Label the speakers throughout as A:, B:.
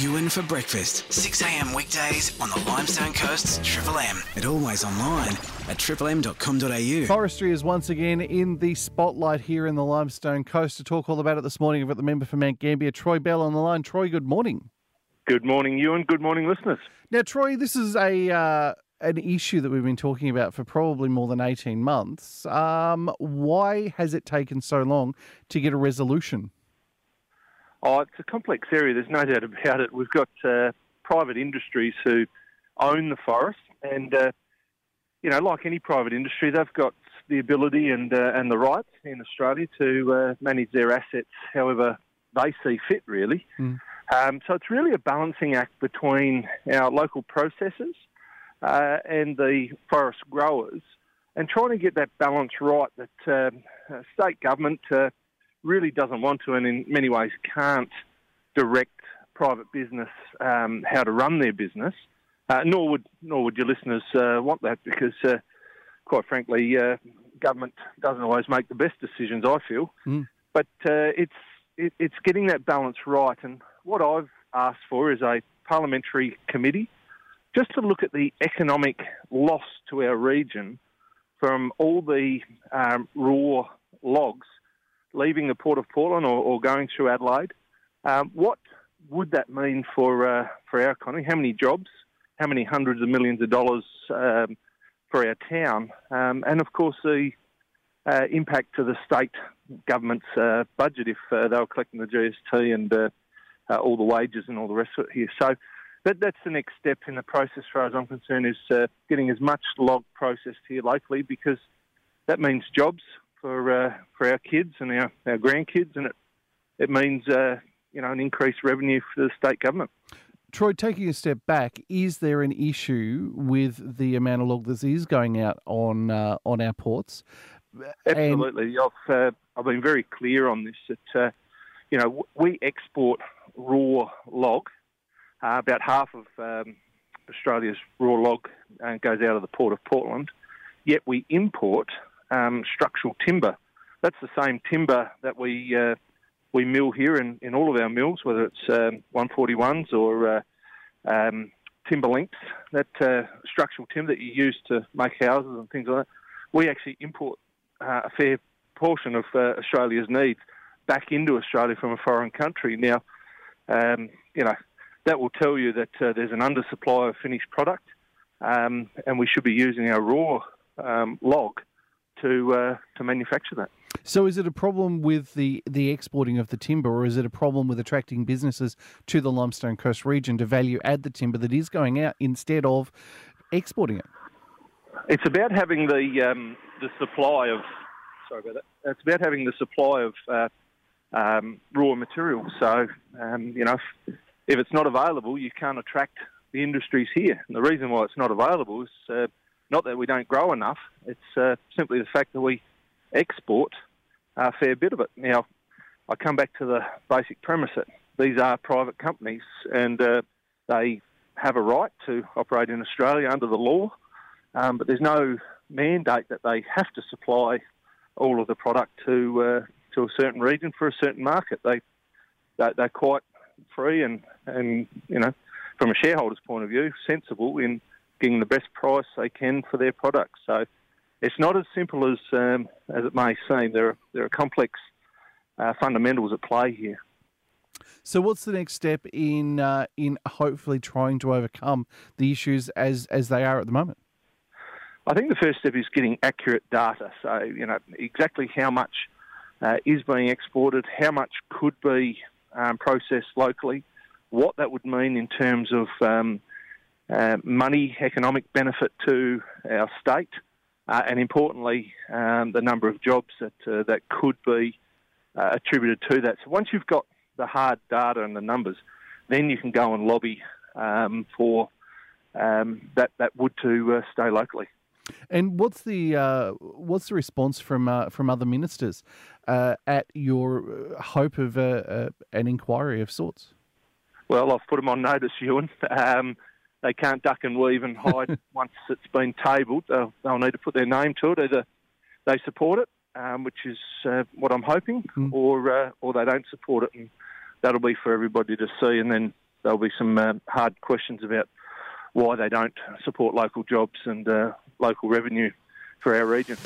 A: Ewan for breakfast, 6 a.m. weekdays on the Limestone Coast's Triple M. And always online at triplem.com.au.
B: Forestry is once again in the spotlight here in the Limestone Coast. To talk all about it this morning, we've got the member for Mount Gambier, Troy Bell, on the line. Troy, good morning.
C: Good morning, Ewan. Good morning, listeners.
B: Now, Troy, this is an issue that we've been talking about for probably more than 18 months. Why has it taken so long to get a resolution?
C: Oh, it's a complex area. There's no doubt about it. We've got private industries who own the forest, and like any private industry, they've got the ability and the rights in Australia to manage their assets however they see fit, really. So it's really a balancing act between our local processors and the forest growers, and trying to get that balance right that state government really doesn't want to, and in many ways can't direct private business how to run their business. Nor would your listeners want that, because quite frankly, government doesn't always make the best decisions, I feel. But it's getting that balance right. And what I've asked for is a parliamentary committee just to look at the economic loss to our region from all the raw logs leaving the Port of Portland or going through Adelaide. What would that mean for our economy? How many jobs? How many hundreds of millions of dollars for our town? And of course, the impact to the state government's budget if they were collecting the GST and all the wages and all the rest of it here. So that's the next step in the process, as far as I'm concerned, is getting as much log processed here locally, because that means jobs for our kids and our grandkids, and it means an increased revenue for the state government.
B: Troy, taking a step back, is there an issue with the amount of log that is going out on our ports?
C: Absolutely. I've been very clear on this, that we export raw log. About half of Australia's raw log goes out of the Port of Portland, yet we import structural timber. That's the same timber that we mill here in all of our mills, whether it's 141s or timber links. That structural timber that you use to make houses and things like that, we actually import a fair portion of Australia's needs back into Australia from a foreign country. Now, that will tell you that there's an undersupply of finished product, and we should be using our raw log to manufacture that.
B: So is it a problem with the exporting of the timber, or is it a problem with attracting businesses to the Limestone Coast region to value add the timber that is going out instead of exporting it?
C: It's about having the supply of... Sorry about that. It's about having the supply of raw materials. So, if it's not available, you can't attract the industries here. And the reason why it's not available is not that we don't grow enough. It's simply the fact that we export a fair bit of it. Now, I come back to the basic premise that these are private companies, and they have a right to operate in Australia under the law, but there's no mandate that they have to supply all of the product to a certain region for a certain market. They're quite free and from a shareholder's point of view, sensible in getting the best price they can for their products. So it's not as simple as it may seem. There are complex fundamentals at play here.
B: So what's the next step in hopefully trying to overcome the issues as they are at the moment?
C: I think the first step is getting accurate data. So, exactly how much is being exported, how much could be processed locally, what that would mean in terms of money, economic benefit to our state, and importantly, the number of jobs that could be attributed to that. So once you've got the hard data and the numbers, then you can go and lobby for that wood to stay locally.
B: And what's the response from other ministers at your hope of an inquiry of sorts?
C: Well, I've put them on notice, Ewan. They can't duck and weave and hide once it's been tabled. They'll need to put their name to it. Either they support it, which is what I'm hoping, or they don't support it, and that'll be for everybody to see. And then there'll be some hard questions about why they don't support local jobs and local revenue for our region.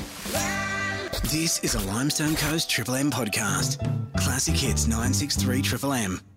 A: This is a Limestone Coast Triple M podcast. Classic Hits 963 Triple M.